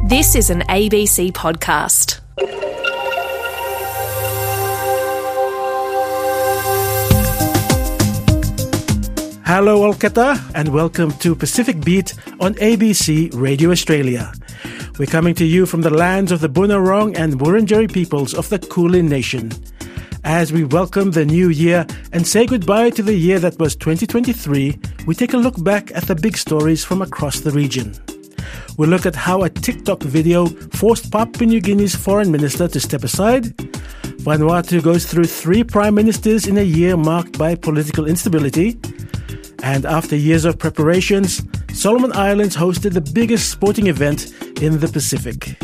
This is an ABC podcast. Hello Kolkata and welcome to Pacific Beat on ABC Radio Australia. We're coming to you from the lands of the Bunurong and Wurundjeri peoples of the Kulin Nation. As we welcome the new year and say goodbye to the year that was 2023, we take a look back at the big stories from across the region. We'll look at how a TikTok video forced Papua New Guinea's foreign minister to step aside. Vanuatu goes through 3 prime ministers in a year marked by political instability. And after years of preparations, Solomon Islands hosted the biggest sporting event in the Pacific.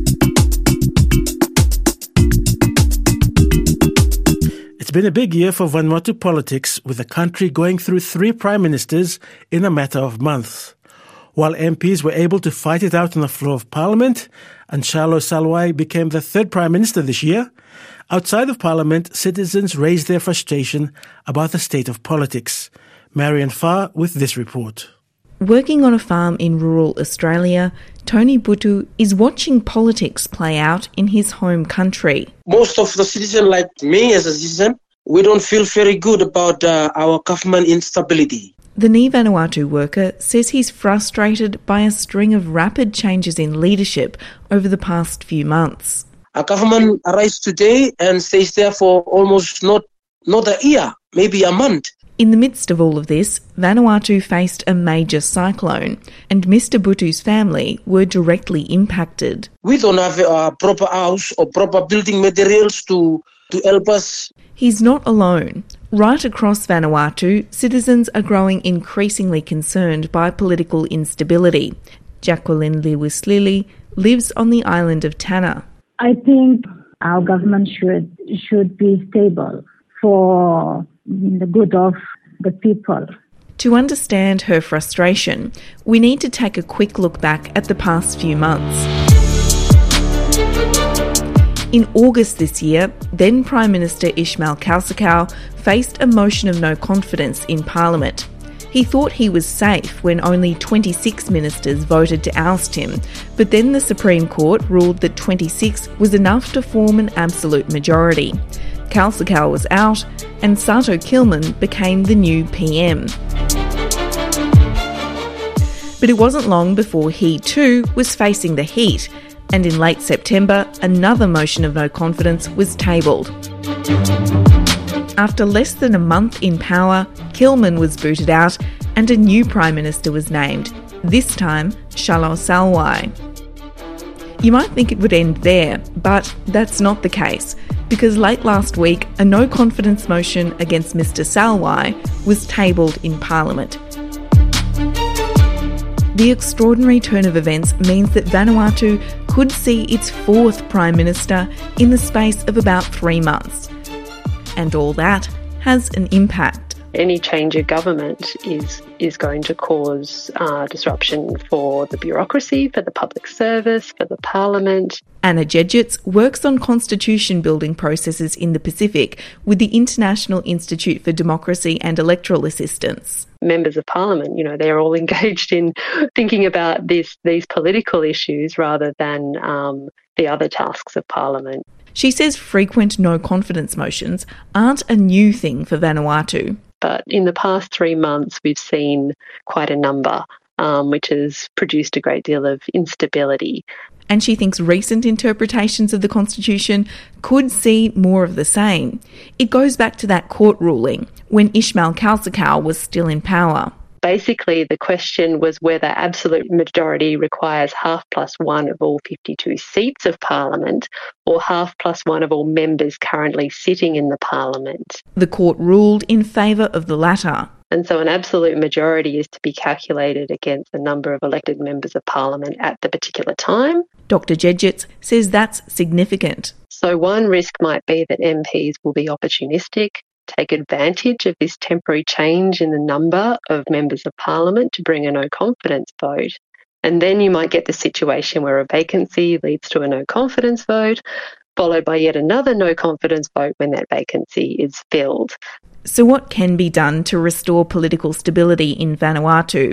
It's been a big year for Vanuatu politics, with the country going through 3 prime ministers in a matter of months. While MPs were able to fight it out on the floor of Parliament, and Shalo Salwai became the 3rd Prime Minister this year, outside of Parliament, citizens raised their frustration about the state of politics. Marian Farr with this report. Working on a farm in rural Australia, Tony Butu is watching politics play out in his home country. Most of the citizens, like me as a citizen, we don't feel very good about our government instability. The Ni Vanuatu worker says he's frustrated by a string of rapid changes in leadership over the past few months. Our government arrives today and stays there for almost not a year, maybe a month. In the midst of all of this, Vanuatu faced a major cyclone, and Mr. Butu's family were directly impacted. We don't have a proper house or proper building materials to help us. He's not alone. Right across Vanuatu, citizens are growing increasingly concerned by political instability. Jacqueline Lewis-Lilly lives on the island of Tanna. I think our government should be stable for the good of the people. To understand her frustration, we need to take a quick look back at the past few months. In August this year, then Prime Minister Ismail Kalsakau faced a motion of no confidence in Parliament. He thought he was safe when only 26 ministers voted to oust him, but then the Supreme Court ruled that 26 was enough to form an absolute majority. Kalsakau was out, and Sato Kilman became the new PM. But it wasn't long before he too was facing the heat, and in late September, another motion of no confidence was tabled. After less than a month in power, Kilman was booted out and a new Prime Minister was named, this time Shalo Salwai. You might think it would end there, but that's not the case, because late last week, a no-confidence motion against Mr Salwai was tabled in Parliament. The extraordinary turn of events means that Vanuatu could see its 4th Prime Minister in the space of about 3 months. And all that has an impact. Any change of government is going to cause disruption for the bureaucracy, for the public service, for the parliament. Anna Jedjits works on constitution building processes in the Pacific with the International Institute for Democracy and Electoral Assistance. Members of parliament, they're all engaged in thinking about these political issues rather than the other tasks of parliament. She says frequent no-confidence motions aren't a new thing for Vanuatu. But in the past 3 months, we've seen quite a number, which has produced a great deal of instability. And she thinks recent interpretations of the Constitution could see more of the same. It goes back to that court ruling when Ismail Kalsakau was still in power. Basically, the question was whether absolute majority requires half plus 1 of all 52 seats of Parliament or half plus 1 of all members currently sitting in the Parliament. The court ruled in favour of the latter. And so an absolute majority is to be calculated against the number of elected members of Parliament at the particular time. Dr Jedjits says that's significant. So one risk might be that MPs will be opportunistic, take advantage of this temporary change in the number of members of Parliament to bring a no confidence vote. And then you might get the situation where a vacancy leads to a no confidence vote, followed by yet another no confidence vote when that vacancy is filled. So what can be done to restore political stability in Vanuatu?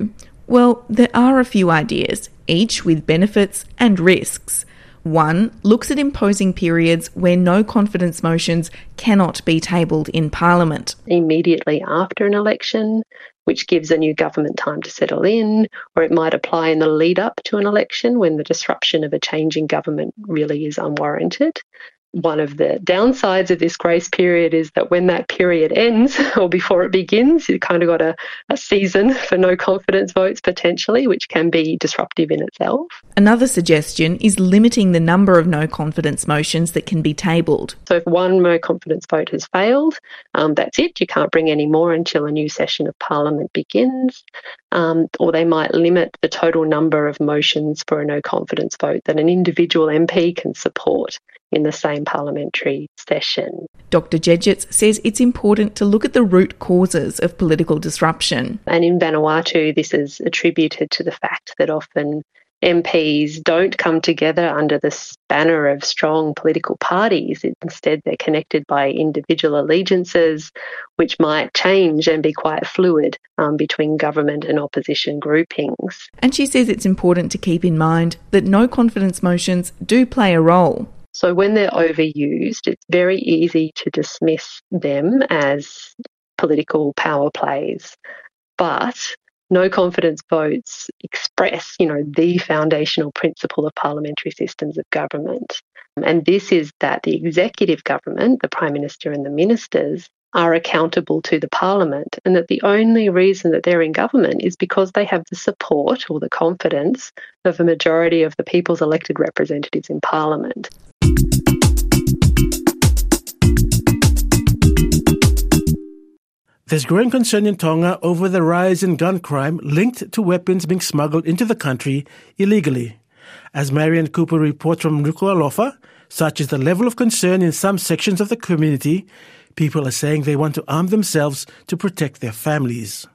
Well, there are a few ideas, each with benefits and risks. One looks at imposing periods where no confidence motions cannot be tabled in Parliament. Immediately after an election, which gives a new government time to settle in, or it might apply in the lead up to an election when the disruption of a changing government really is unwarranted. One of the downsides of this grace period is that when that period ends or before it begins, you've kind of got a season for no confidence votes potentially, which can be disruptive in itself. Another suggestion is limiting the number of no confidence motions that can be tabled. So if one no confidence vote has failed, that's it. You can't bring any more until a new session of Parliament begins. Or they might limit the total number of motions for a no confidence vote that an individual MP can support in the same parliamentary session. Dr. Jedgetts says it's important to look at the root causes of political disruption. And in Vanuatu, this is attributed to the fact that often MPs don't come together under the banner of strong political parties. Instead, they're connected by individual allegiances, which might change and be quite fluid between government and opposition groupings. And she says it's important to keep in mind that no confidence motions do play a role. So when they're overused, it's very easy to dismiss them as political power plays. But no confidence votes express, the foundational principle of parliamentary systems of government. And this is that the executive government, the Prime Minister and the ministers, are accountable to the Parliament, and that the only reason that they're in government is because they have the support or the confidence of a majority of the people's elected representatives in Parliament. There's growing concern in Tonga over the rise in gun crime linked to weapons being smuggled into the country illegally. As Marian Cooper reports from Nuku'alofa, such is the level of concern in some sections of the community, people are saying they want to arm themselves to protect their families.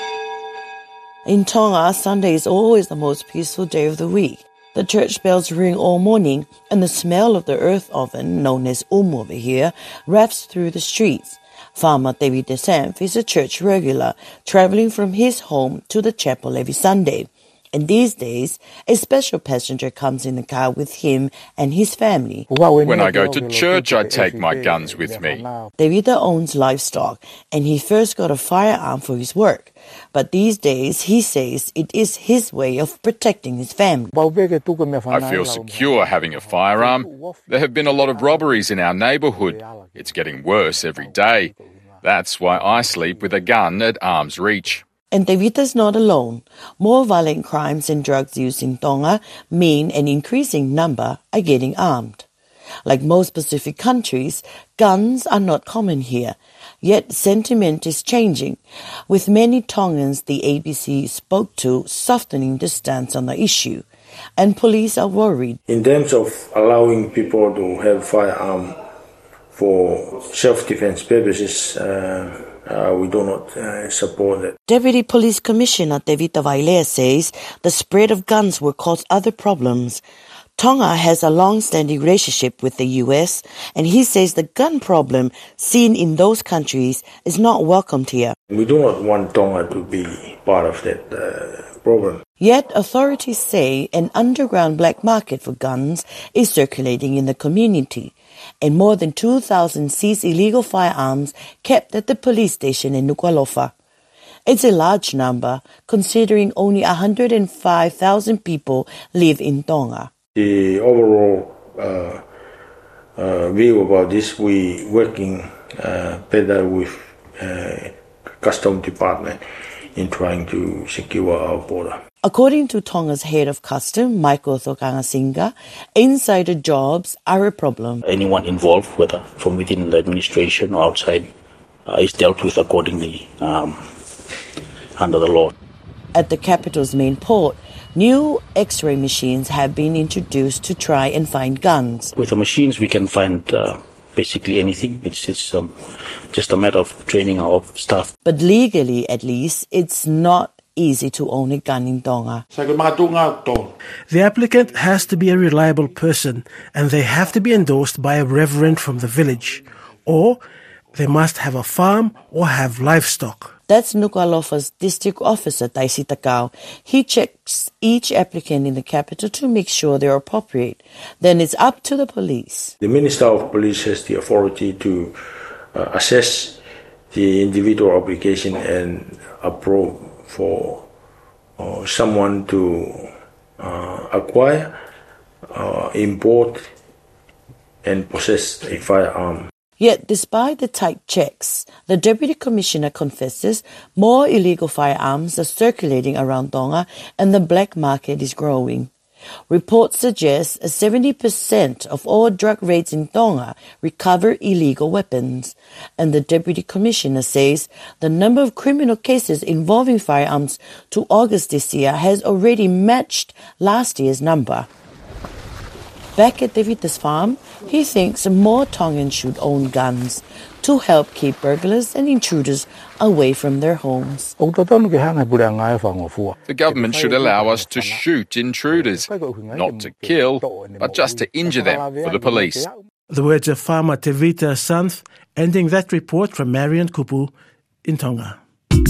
In Tonga, Sunday is always the most peaceful day of the week. The church bells ring all morning, and the smell of the earth oven, known as over here, wafts through the streets. Farmer David DeSanf is a church regular, traveling from his home to the chapel every Sunday. And these days, a special passenger comes in the car with him and his family. When I go to church, I take my guns with me. David owns livestock, and he first got a firearm for his work. But these days, he says it is his way of protecting his family. I feel secure having a firearm. There have been a lot of robberies in our neighbourhood. It's getting worse every day. That's why I sleep with a gun at arm's reach. And Davida's not alone. More violent crimes and drugs use in Tonga mean an increasing number are getting armed. Like most Pacific countries, guns are not common here. Yet sentiment is changing, with many Tongans the ABC spoke to softening the stance on the issue. And police are worried. In terms of allowing people to have firearm for self-defense purposes, we do not support it. Deputy Police Commissioner Devita Vailea says the spread of guns will cause other problems. Tonga has a long-standing relationship with the US, and he says the gun problem seen in those countries is not welcomed here. We do not want Tonga to be part of that problem. Yet authorities say an underground black market for guns is circulating in the community, and more than 2,000 seized illegal firearms kept at the police station in Nuku'alofa. It's a large number, considering only 105,000 people live in Tonga. The overall view about this, we working better with Customs Department in trying to secure our border. According to Tonga's head of custom, Michael Thokangasinga, insider jobs are a problem. Anyone involved, whether from within the administration or outside, is dealt with accordingly under the law. At the capital's main port, new X-ray machines have been introduced to try and find guns. With the machines, we can find basically anything. It's just a matter of training our staff. But legally, at least, it's not easy to own a gun in Tonga. The applicant has to be a reliable person, and they have to be endorsed by a reverend from the village, or they must have a farm or have livestock. That's Nuku'alofa's district officer, Taisi Takao. He checks each applicant in the capital to make sure they're appropriate. Then it's up to the police. The Minister of Police has the authority to assess the individual application and approve for someone to acquire, import, and possess a firearm. Yet, despite the tight checks, the Deputy Commissioner confesses more illegal firearms are circulating around Tonga and the black market is growing. Reports suggest 70% of all drug raids in Tonga recover illegal weapons. And the Deputy Commissioner says the number of criminal cases involving firearms to August this year has already matched last year's number. Back at Devita's farm, he thinks more Tongans should own guns to help keep burglars and intruders away from their homes. The government should allow us to shoot intruders, not to kill, but just to injure them for the police. The words of farmer Tevita Santh, ending that report from Marian Kupu in Tonga.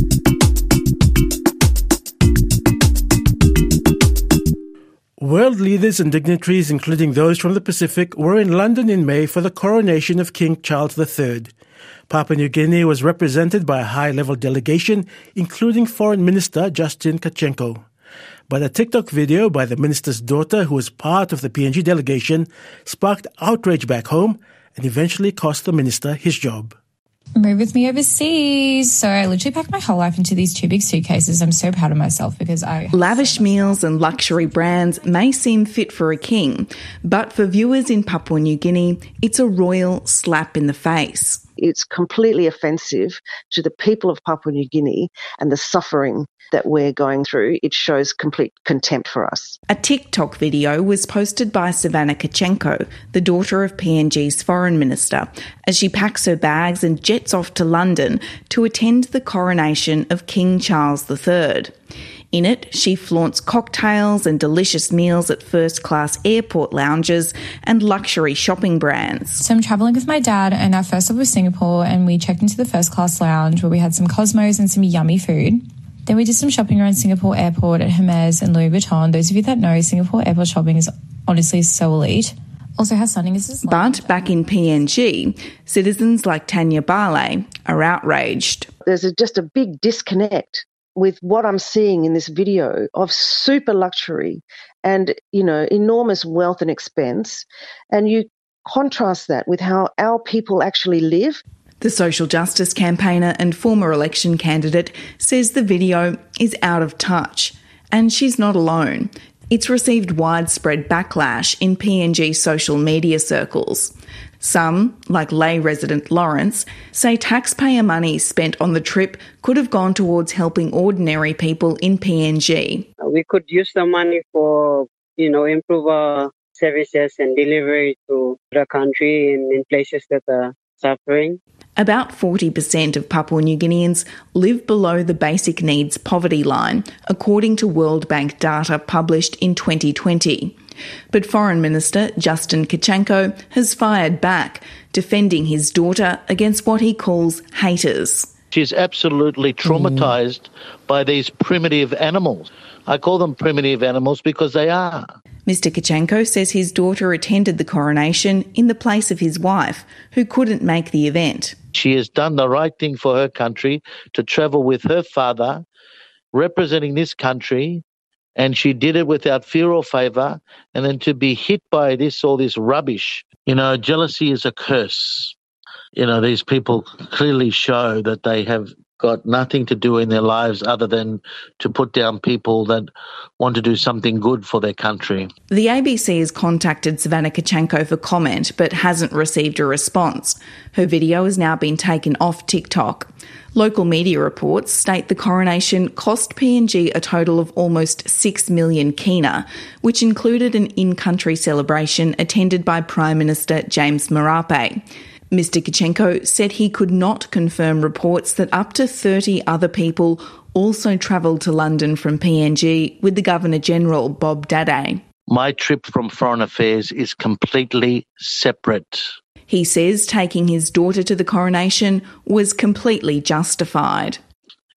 World leaders and dignitaries, including those from the Pacific, were in London in May for the coronation of King Charles III. Papua New Guinea was represented by a high-level delegation, including Foreign Minister Justin Kachenko. But a TikTok video by the minister's daughter, who was part of the PNG delegation, sparked outrage back home and eventually cost the minister his job. Move with me overseas. So I literally packed my whole life into these 2 big suitcases. I'm so proud of myself because Lavish meals and luxury brands may seem fit for a king, but for viewers in Papua New Guinea, it's a royal slap in the face. It's completely offensive to the people of Papua New Guinea and the suffering that we're going through. It shows complete contempt for us. A TikTok video was posted by Savannah Kachenko, the daughter of PNG's foreign minister, as she packs her bags and jets off to London to attend the coronation of King Charles III. In it, she flaunts cocktails and delicious meals at first-class airport lounges and luxury shopping brands. So I'm travelling with my dad, and our first stop was Singapore, and we checked into the first-class lounge where we had some Cosmos and some yummy food. Then we did some shopping around Singapore Airport at Hermes and Louis Vuitton. Those of you that know, Singapore Airport shopping is honestly so elite. Also, how stunning is this? But back in PNG, citizens like Tanya Bale are outraged. There's just a big disconnect with what I'm seeing in this video of super luxury and, enormous wealth and expense. And you contrast that with how our people actually live. The social justice campaigner and former election candidate says the video is out of touch. And she's not alone. It's received widespread backlash in PNG social media circles. Some, like lay resident Lawrence, say taxpayer money spent on the trip could have gone towards helping ordinary people in PNG. We could use the money for, improve our services and delivery to the country in places that are suffering. About 40% of Papua New Guineans live below the basic needs poverty line, according to World Bank data published in 2020. But Foreign Minister Justin Kachenko has fired back, defending his daughter against what he calls haters. She's absolutely traumatised by these primitive animals. I call them primitive animals because they are. Mr. Kachenko says his daughter attended the coronation in the place of his wife, who couldn't make the event. She has done the right thing for her country to travel with her father, representing this country, and she did it without fear or favour, and then to be hit by all this rubbish. Jealousy is a curse. These people clearly show that they have got nothing to do in their lives other than to put down people that want to do something good for their country. The ABC has contacted Savannah Kachenko for comment but hasn't received a response. Her video has now been taken off TikTok. Local media reports state the coronation cost PNG a total of almost 6 million kina, which included an in-country celebration attended by Prime Minister James Marape. Mr. Kachenko said he could not confirm reports that up to 30 other people also travelled to London from PNG with the Governor-General, Bob Dade. My trip from Foreign Affairs is completely separate. He says taking his daughter to the coronation was completely justified.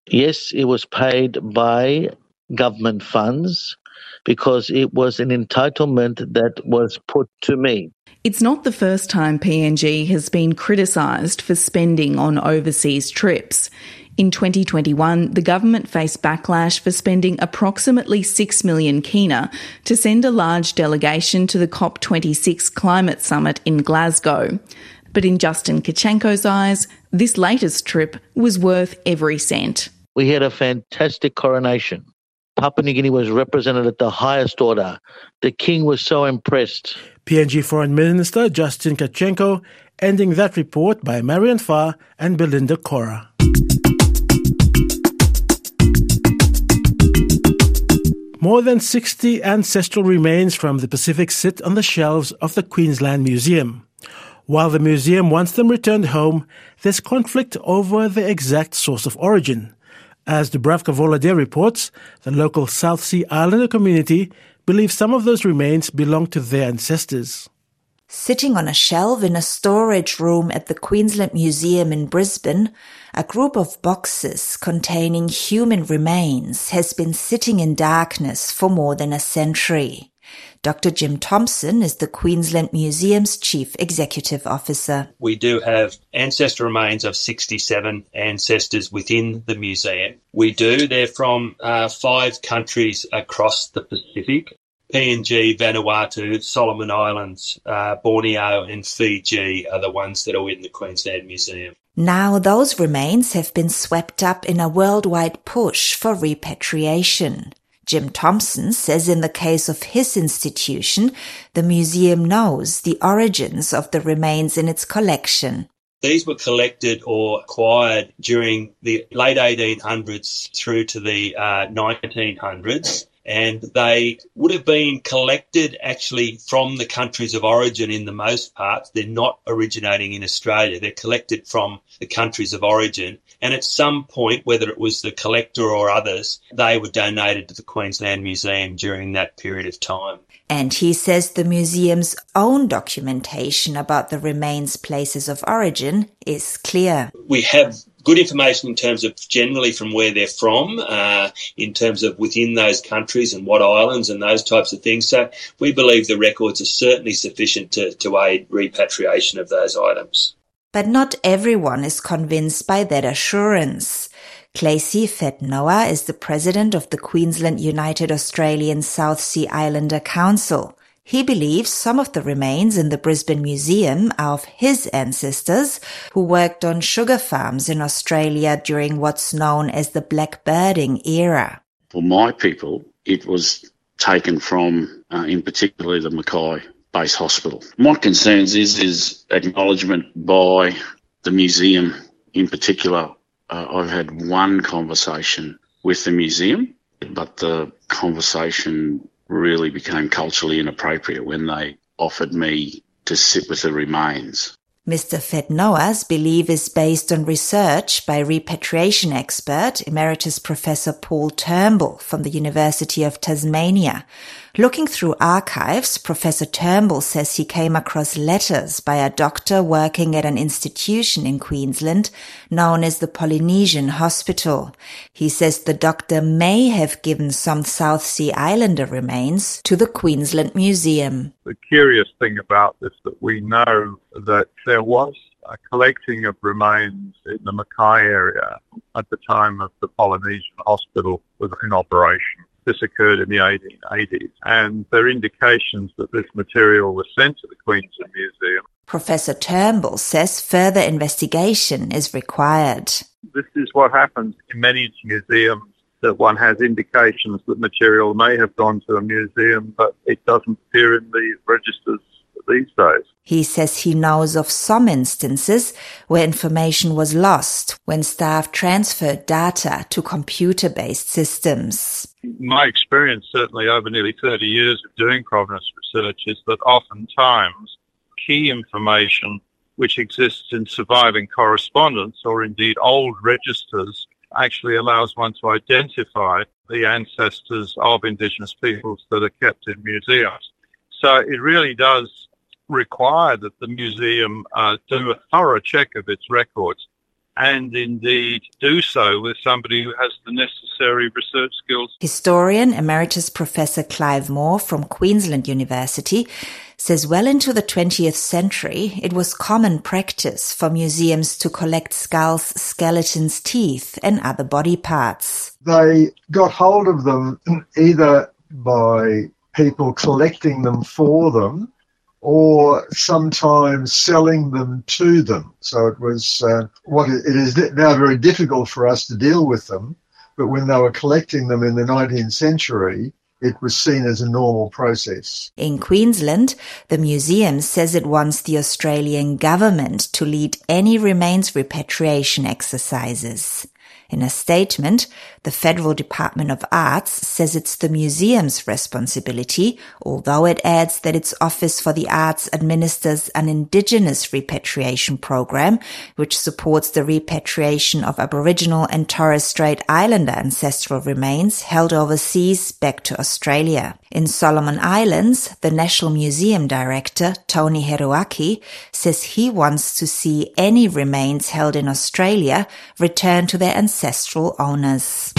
Yes, it was paid by government funds because it was an entitlement that was put to me. It's not the first time PNG has been criticised for spending on overseas trips. In 2021, the government faced backlash for spending approximately 6 million kina to send a large delegation to the COP26 climate summit in Glasgow. But in Justin Kachenko's eyes, this latest trip was worth every cent. We had a fantastic coronation. Papua New Guinea was represented at the highest order. The king was so impressed. PNG Foreign Minister Justin Kachenko ending that report by Marian Farr and Belinda Cora. More than 60 ancestral remains from the Pacific sit on the shelves of the Queensland Museum. While the museum wants them returned home, there's conflict over the exact source of origin. As Dubravka Volodya reports, the local South Sea Islander community believes some of those remains belong to their ancestors. Sitting on a shelf in a storage room at the Queensland Museum in Brisbane, a group of boxes containing human remains has been sitting in darkness for more than a century. Dr. Jim Thompson is the Queensland Museum's Chief Executive Officer. We do have ancestor remains of 67 ancestors within the museum. They're from 5 countries across the Pacific. PNG, Vanuatu, Solomon Islands, Borneo and Fiji are the ones that are in the Queensland Museum. Now those remains have been swept up in a worldwide push for repatriation. Jim Thompson says in the case of his institution, the museum knows the origins of the remains in its collection. These were collected or acquired during the late 1800s through to the 1900s. And they would have been collected actually from the countries of origin in the most part. They're not originating in Australia. They're collected from the countries of origin. And at some point, whether it was the collector or others, they were donated to the Queensland Museum during that period of time. And he says the museum's own documentation about the remains' places of origin is clear. We have good information in terms of generally from where they're from, in terms of within those countries and what islands and those types of things. So we believe the records are certainly sufficient to aid repatriation of those items. But not everyone is convinced by that assurance. Claycy Fetnoa is the president of the Queensland United Australian South Sea Islander Council. He believes some of the remains in the Brisbane Museum are of his ancestors who worked on sugar farms in Australia during what's known as the blackbirding era. For my people, it was taken from, in particular, the Mackay Base Hospital. My concerns is acknowledgement by the museum in particular. I've had one conversation with the museum, but the conversation really became culturally inappropriate when they offered me to sit with the remains. Mr. Fetnoa's belief is based on research by repatriation expert Emeritus Professor Paul Turnbull from the University of Tasmania. Looking through archives, Professor Turnbull says he came across letters by a doctor working at an institution in Queensland known as the Polynesian Hospital. He says the doctor may have given some South Sea Islander remains to the Queensland Museum. The curious thing about this that we know that there was a collecting of remains in the Mackay area at the time of the Polynesian Hospital was in operation. This occurred in the 1880s, and there are indications that this material was sent to the Queensland Museum. Professor Turnbull says further investigation is required. This is what happens in many museums, that one has indications that material may have gone to a museum, but it doesn't appear in the registers these days. He says he knows of some instances where information was lost when staff transferred data to computer-based systems. My experience, certainly over nearly 30 years of doing provenance research, is that oftentimes key information which exists in surviving correspondence or indeed old registers actually allows one to identify the ancestors of Indigenous peoples that are kept in museums. So it really does require that the museum do a thorough check of its records and indeed do so with somebody who has the necessary research skills. Historian Emeritus Professor Clive Moore from Queensland University says well into the 20th century, it was common practice for museums to collect skulls, skeletons, teeth, and other body parts. They got hold of them either by people collecting them for them or sometimes selling them to them. So it was it is now very difficult for us to deal with them, but when they were collecting them in the 19th century, it was seen as a normal process. In Queensland, the museum says it wants the Australian government to lead any remains repatriation exercises. In a statement, the Federal Department of Arts says it's the museum's responsibility, although it adds that its Office for the Arts administers an Indigenous repatriation program, which supports the repatriation of Aboriginal and Torres Strait Islander ancestral remains held overseas back to Australia. In Solomon Islands, the National Museum Director, Tony Heruaki, says he wants to see any remains held in Australia return to their ancestral owners.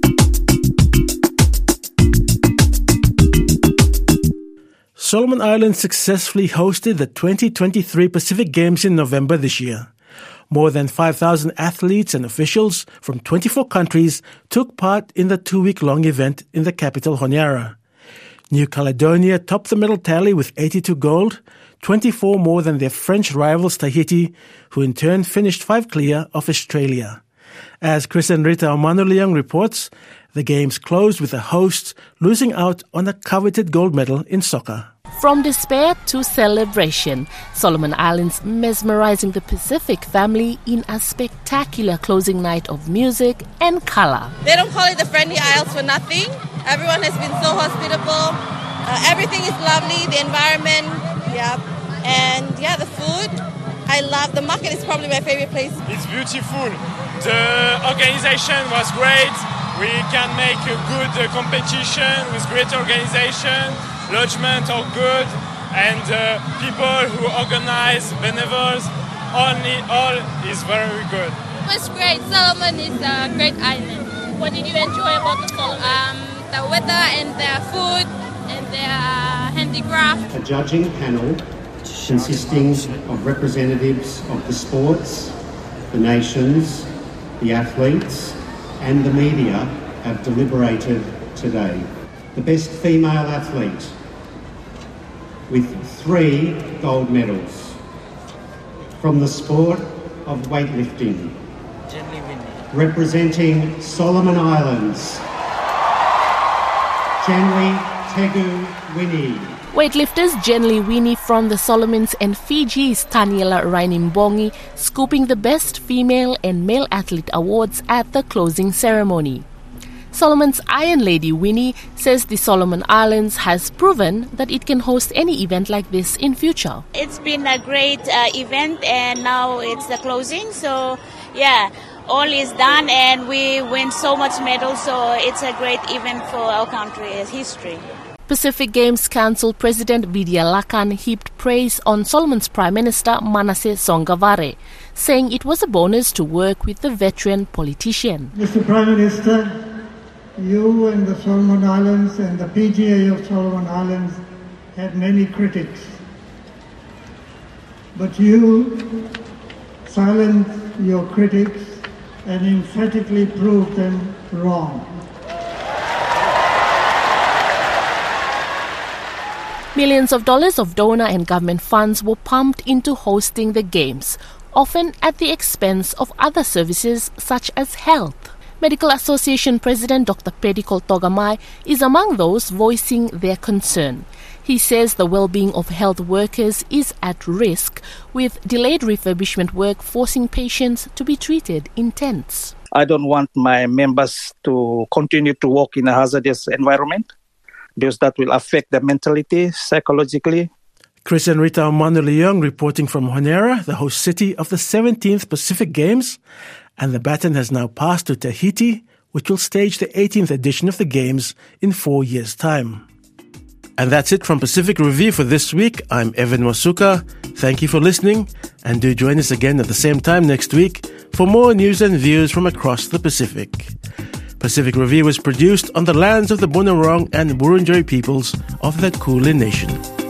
Solomon Islands successfully hosted the 2023 Pacific Games in November this year. More than 5,000 athletes and officials from 24 countries took part in the 2-week-long event in the capital, Honiara. New Caledonia topped the medal tally with 82 gold, 24 more than their French rivals Tahiti, who in turn finished 5 clear of Australia. As Chris and Rita Omanuliang reports, the Games closed with the hosts losing out on a coveted gold medal in soccer. From despair to celebration, Solomon Islands mesmerizing the Pacific family in a spectacular closing night of music and colour. They don't call it the Friendly Isles for nothing. Everyone has been so hospitable. Everything is lovely, the environment, and the food. I love the market. Is probably my favorite place. It's beautiful. The organization was great. We can make a good competition with great organization. Lodgement are good, and people who organize benevolence, all is very good. It was great. Solomon is a great island. What did you enjoy about the Solomon? The weather and their food and their handicraft. A judging panel consisting of representatives of the sports, the nations, the athletes and the media have deliberated today. The best female athlete with 3 gold medals from the sport of weightlifting, representing Solomon Islands, Jenly Tegu Winnie. Weightlifters Jenly Winnie from the Solomons and Fiji's Taniela Rainimbongi scooping the Best Female and Male Athlete Awards at the closing ceremony. Solomon's Iron Lady Winnie says the Solomon Islands has proven that it can host any event like this in future. It's been a great event and now it's the closing. So, all is done and we win so much medals. So it's a great event for our country as history. Pacific Games Council President Vidya Lakan heaped praise on Solomon's Prime Minister Manasseh Songavare, saying it was a bonus to work with the veteran politician. Mr. Prime Minister, you and the Solomon Islands and the PGA of Solomon Islands had many critics, but you silenced your critics and emphatically proved them wrong. Millions of dollars of donor and government funds were pumped into hosting the Games, often at the expense of other services such as health. Medical Association President Dr. Pedikol Togamai is among those voicing their concern. He says the well-being of health workers is at risk, with delayed refurbishment work forcing patients to be treated in tents. I don't want my members to continue to work in a hazardous environment, because that will affect their mentality, psychologically. Chris and Rita Omanuliang reporting from Honiara, the host city of the 17th Pacific Games, and the baton has now passed to Tahiti, which will stage the 18th edition of the Games in 4 years' time. And that's it from Pacific Review for this week. I'm Evan Wasuka. Thank you for listening, and do join us again at the same time next week for more news and views from across the Pacific. Pacific Review is produced on the lands of the Bunurong and Wurundjeri peoples of the Kulin Nation.